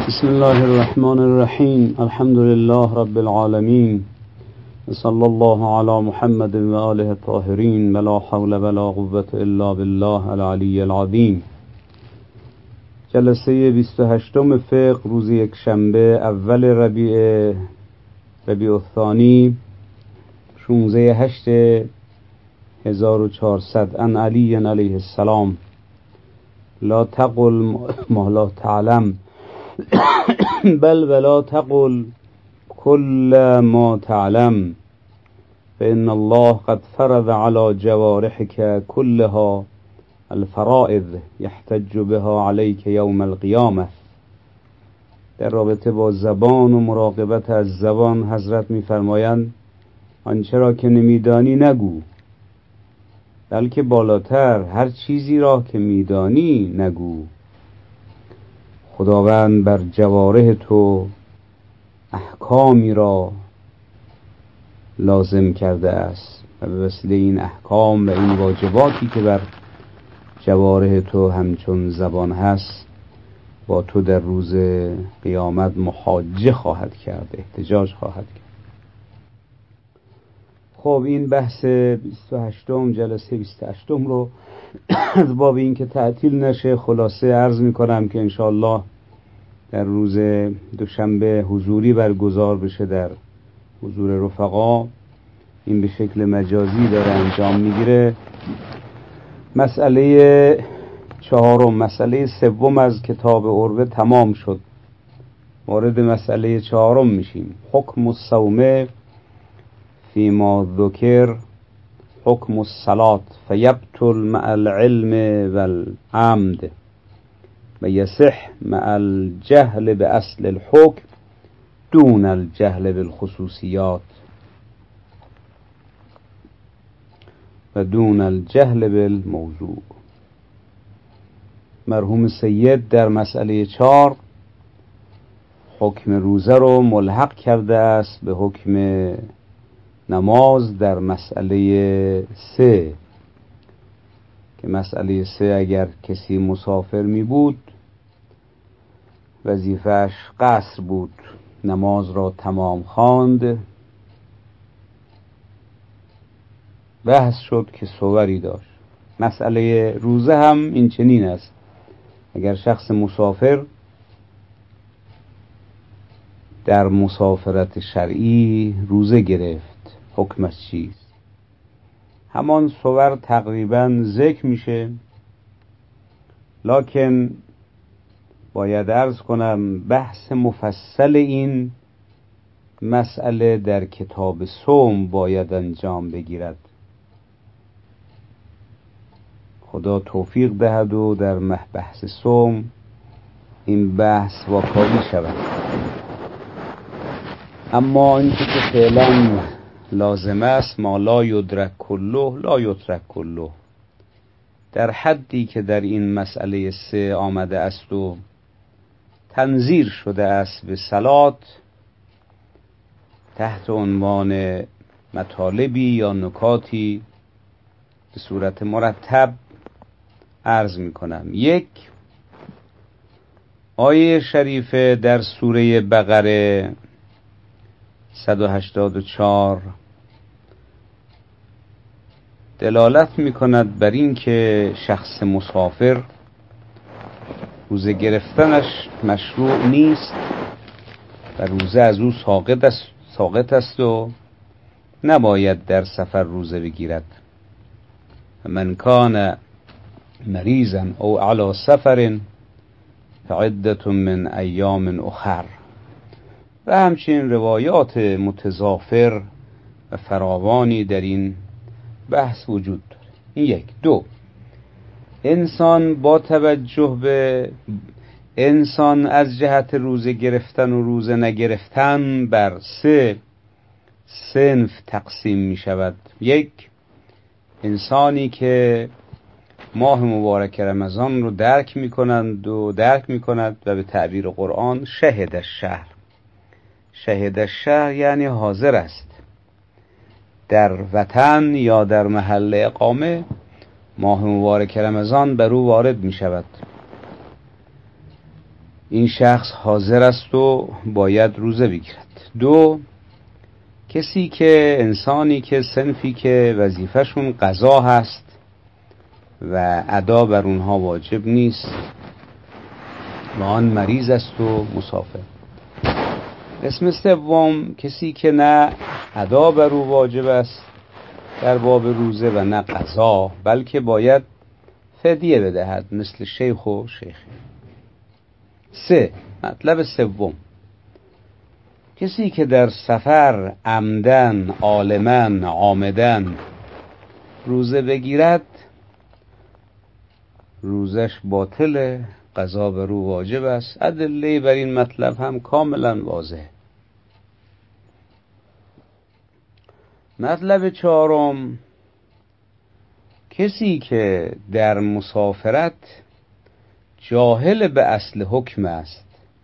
بسم الله الرحمن الرحیم. الحمد لله رب العالمین، صلی الله علی محمد و آله الطاهرین، ولا حول ولا قوة الا بالله العلی العظیم. جلسه 28 فقه روز یکشنبه اول ربیع الثانی 16/8/1400 عن علی علیه السلام: لا تقل ما لا تعلم بل ولا تقل كل ما تعلم فإن الله قد فرض على جوارحك كلها الفرائض يحتج بها عليك يوم القيامة. در رابطه با زبان و مراقبت از زبان حضرت می‌فرمایند آنچه را که نمی‌دانی نگو، بلکه بالاتر هر چیزی را که می‌دانی نگو. خداوند بر جوارح تو احکامی را لازم کرده است و به وسیله این احکام و این واجباتی که بر جوارح تو همچون زبان هست با تو در روز قیامت محاجه خواهد کرد، احتجاج خواهد کرد. خب این بحث 28 جلسه 28 رو از باب این که تعطیل نشه خلاصه عرض میکنم که انشاءالله در روز دوشنبه حضوری برگزار بشه در حضور رفقا. این به شکل مجازی داره انجام میگیره. مسئله چهارم، مسئله سوم از کتاب عروه تمام شد. وارد مسئله چهارم میشیم. حکم الصوم فیما ذکر حکم الصلاة فیبطل مع العلم والعمد و یصح مع الجهل باصل الحکم دون الجهل بالخصوصیات و دون الجهل بالموضوع. مرحوم سید در مسئله 4 حکم روزه رو ملحق کرده است به حکم نماز در مسئله 3 که مسئله 3 اگر کسی مسافر می بود وظیفه‌اش قصر بود، نماز را تمام خواند. بحث شد که صوری داشت. مسئله روزه هم این چنین است. اگر شخص مسافر در مسافرت شرعی روزه گرفت حکمش چیست؟ همان صور تقریبا ذکر میشه، لکن باید عرض کنم بحث مفصل این مسئله در کتاب صوم باید انجام بگیرد. خدا توفیق دهد و در بحث صوم این بحث واکاوی شود. اما اینکه که فعلا لازم است ما لا یدرک کله لا یترک کله، در حدی که در این مسئله 3 آمده است و تنظیر شده است به صلات تحت عنوان مطالبی یا نکاتی به صورت مرتب عرض می کنم. 1 آیه شریفه در سوره بقره 184 دلالت می کند بر این که شخص مسافر روزه گرفتنش مشروع نیست و روزه از او ساقط است و نباید در سفر روزه بگیرد. من کان مریضا او علی سفر فعدة من ایام اخر. و همچنین روایات متضافر و فراوانی در این بحث وجود داره. این 1. 2 انسان با توجه به انسان از جهت روزه گرفتن و روزه نگرفتن بر 3 صنف تقسیم می شود. 1 انسانی که ماه مبارک رمضان رو درک می کند و به تعبیر قرآن شهد الشهر. شهد الشهر یعنی حاضر است در وطن یا در محل اقامه، ماه مبارک رمضان بر او وارد می شود. این شخص حاضر است و باید روزه بگیرد. 2. کسی که انسانی که صنفی که وظیفه‌شون قضا هست و ادا بر اونها واجب نیست و آن مریض است و مسافر. قسم 3 کسی که نه ادا بر او واجب است در باب روزه و نه قضا، بلکه باید فدیه بدهد مثل شیخ و شیخه. 3. مطلب 3 کسی که در سفر عمدن عالمن عامدن روزه بگیرد روزش باطله، قضا بر او واجب است. ادله بر این مطلب هم کاملا واضح. مطلب 4 کسی که در مسافرت جاهل به اصل حکم است،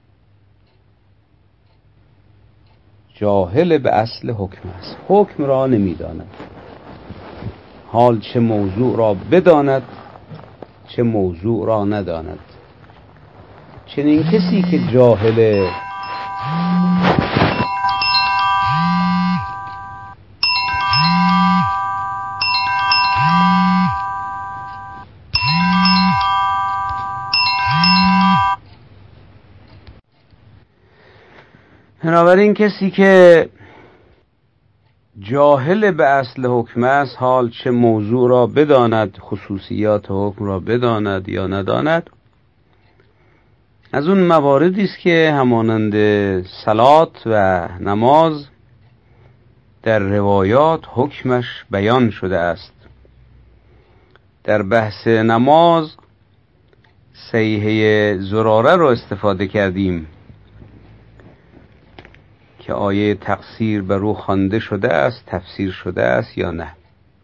جاهل به اصل حکم است، حکم را نمیداند، حال چه موضوع را بداند چه موضوع را نداند. چنین کسی که جاهل بنابراین کسی که جاهل به اصل حکم است، حال چه موضوع را بداند، خصوصیات حکم را بداند یا نداند، از اون مواردی است که همانند صلات و نماز در روایات حکمش بیان شده است. در بحث نماز صیحه زراره را استفاده کردیم که آیه تقصیر بر او خوانده شده است، تفسیر شده است یا نه.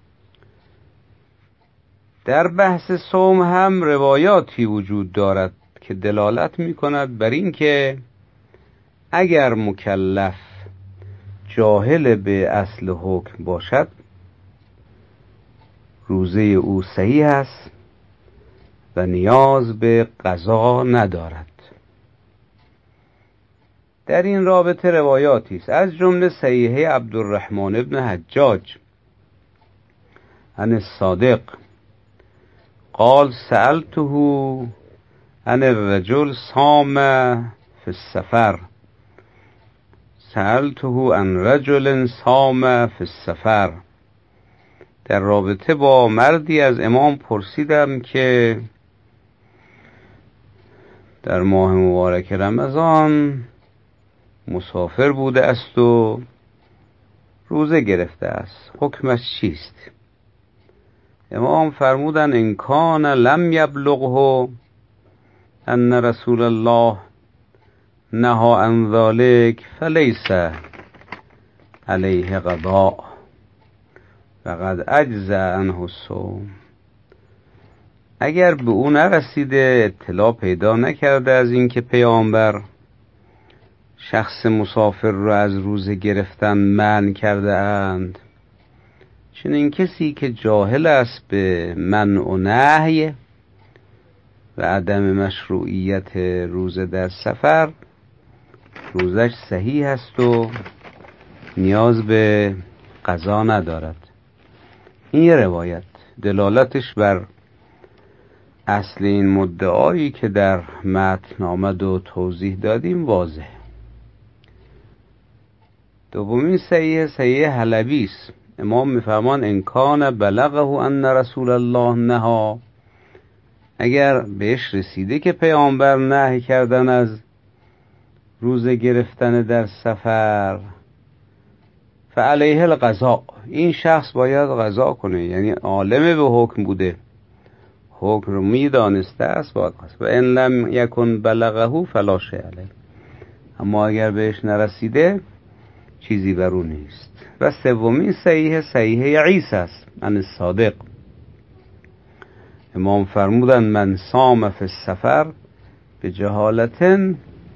در بحث صوم هم روایاتی وجود دارد که دلالت می کند بر این که اگر مکلف جاهل به اصل حکم باشد روزه او صحیح است و نیاز به قضا ندارد. در این رابطه روایاتی است، از جمله صحیحه عبدالرحمن ابن حجاج عن الصادق قال سألته عن الرجل صام في السفر، سألته عن رجل صام في السفر. در رابطه با مردی از امام پرسیدم که در ماه مبارک رمضان مسافر بوده است و روزه گرفته است، حکمش چیست؟ امام فرمودن ان کان لم یبلغه ان رسول الله نهى عن ذلك فلیس علیه قضاء فقد اجزا عنه الصوم. اگر به او نرسیده، اطلاع پیدا نکرده از این که پیامبر شخص مسافر را از روزه گرفتن منع کرده اند، چنین کسی که جاهل است به منع و نهی و عدم مشروعیت روزه در سفر روزش صحیح است و نیاز به قضا ندارد. این یه روایت دلالتش بر اصل این مدعایی که در متن آمد و توضیح دادیم واضح. دومین صحیح حلبی است. امام میفرمان ان کان بلغه ان رسول الله نهى، اگر بهش رسیده که پیامبر نهی کردن از روزه گرفتن در سفر فعلیه القضاء، این شخص باید قضا کنه، یعنی عالم به حکم بوده، حکم رو میدانسته است باید قضا. و ان لم یکن بلغه فلا شیء علیه، اما اگر بهش نرسیده چیزی بر او نیست. و سومین صحیح عیسی است عن الصادق. امام فرمودن من صام فی السفر بجهالة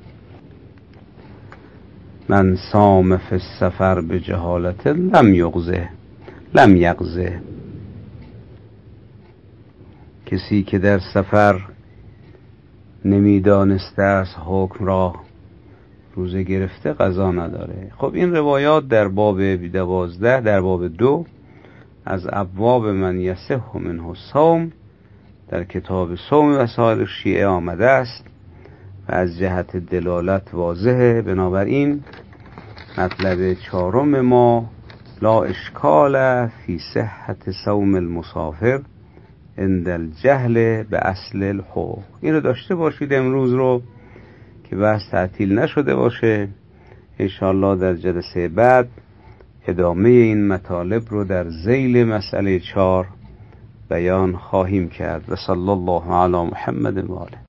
من صام فی السفر بجهالة لم یقضه. کسی که در سفر نمیدانسته از حکم را، روزه گرفته قضا نداره. خب این روایات در باب 12 در باب 2 از ابواب من یصح منه الصوم در کتاب صوم وسائل شیعه آمده است و از جهت دلالت واضحه. بنابراین مطلب 4 ما لا اشکال فی صحت صوم المسافر عند الجهل به اصل الحکم. این رو داشته باشید امروز رو که بحث تعطیل نشده باشه. انشاءالله در جلسه بعد ادامه این مطالب رو در ذیل مسئله 4 بیان خواهیم کرد. و صلی الله علی محمد و آله.